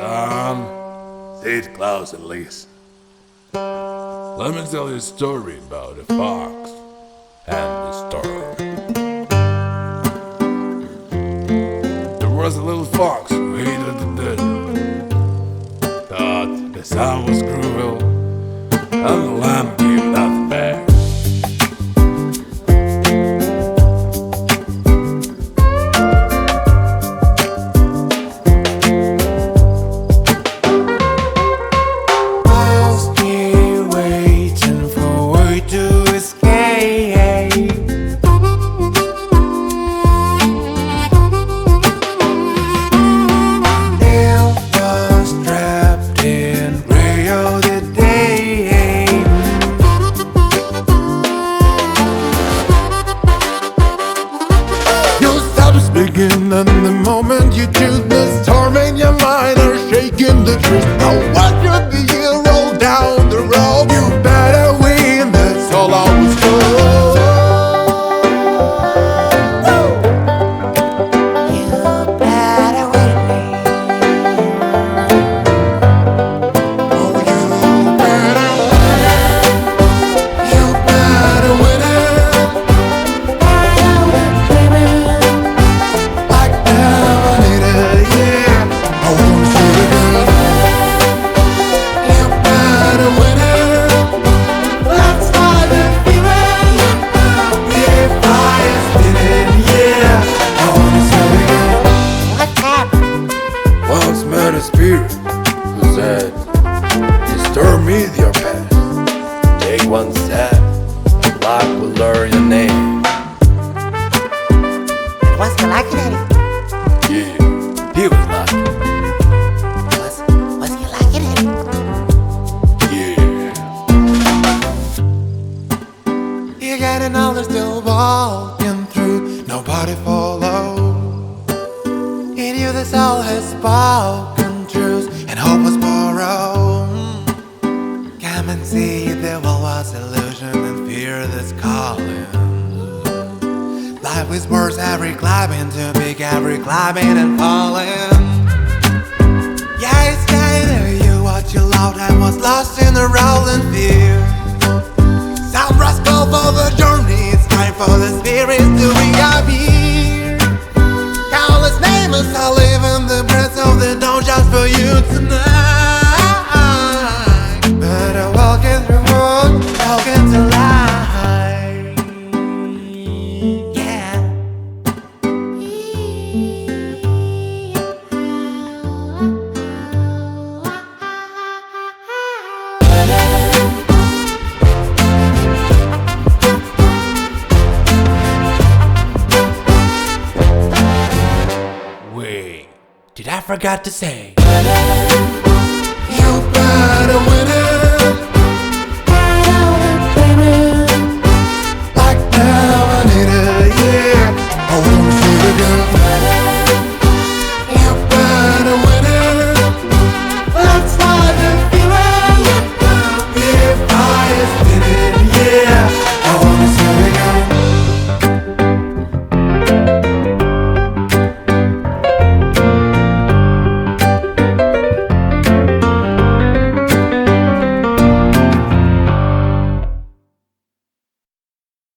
Sit close and listen. Let me tell you a story about a fox and the storm. There was a little fox who hated the desert. Thought the sun was cruel and the land gave nothing back. Begin and the moment you choose the storm in your mind are shaking the trees. Now watch the year roll down the road. You better win, that's all I was told. You better win. Oh, you better win it. A spirit who said, disturb me with your past. Take one step, luck will learn your name. Was he lucky, Daddy? Yeah, he was lucky. Was he lucky, Daddy? Yeah. You're getting older, still walking through. Nobody followed. In you, the soul has spoken truth, and hope was borrowed. Come and see the world was illusion and fear that's calling. Life is worse, every climbing too big, every climbing and falling. Yeah, it's kind of you what you loved and was lost in the rolling field. Some rascal for the journey, it's time for the spirits to reappear. Countless names I live in the breath of the dawn just for you tonight. Better walking through road, walking to light. Yeah. Wait, did I forget to say? You better win it.